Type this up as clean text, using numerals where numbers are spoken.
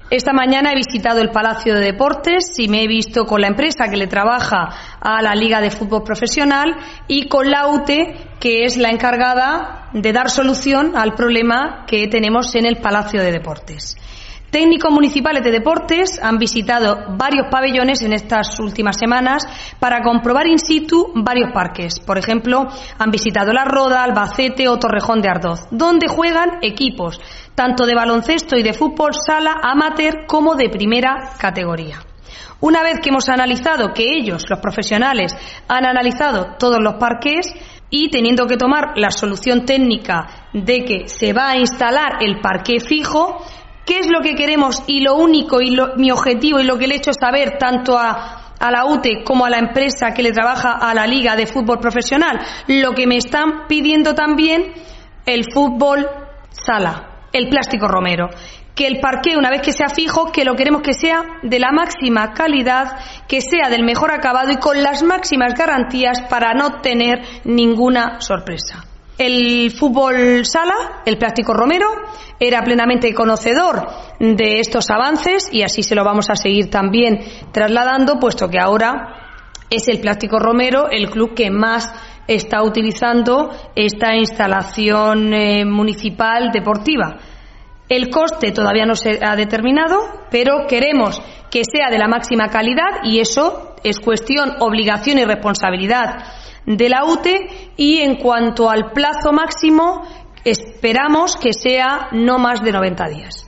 Esta mañana he visitado el Palacio de Deportes y me he visto con la empresa que le trabaja a la Liga de Fútbol Profesional y con la UTE, que es la encargada de dar solución al problema que tenemos en el Palacio de Deportes. Técnicos municipales de deportes han visitado varios pabellones en estas últimas semanas para comprobar in situ varios parques. Por ejemplo, han visitado La Roda, Albacete o Torrejón de Ardoz, donde juegan equipos tanto de baloncesto y de fútbol sala amateur como de primera categoría. Una vez que hemos analizado, que ellos, los profesionales, han analizado todos los parques y teniendo que tomar la solución técnica de que se va a instalar el parqué fijo, ¿qué es lo que queremos? Y lo único, mi objetivo y lo que le he hecho saber tanto a la UTE como a la empresa que le trabaja a la Liga de Fútbol Profesional, lo que me están pidiendo también el fútbol sala, el Plástico Romero, que el parqué, una vez que sea fijo, que lo queremos que sea de la máxima calidad, que sea del mejor acabado y con las máximas garantías para no tener ninguna sorpresa. El fútbol sala, el Plástico Romero, era plenamente conocedor de estos avances y así se lo vamos a seguir también trasladando, puesto que ahora es el Plástico Romero el club que más está utilizando esta instalación municipal deportiva. El coste todavía no se ha determinado, pero queremos que sea de la máxima calidad y eso es cuestión, obligación y responsabilidad de la UTE, y en cuanto al plazo máximo esperamos que sea no más de 90 días.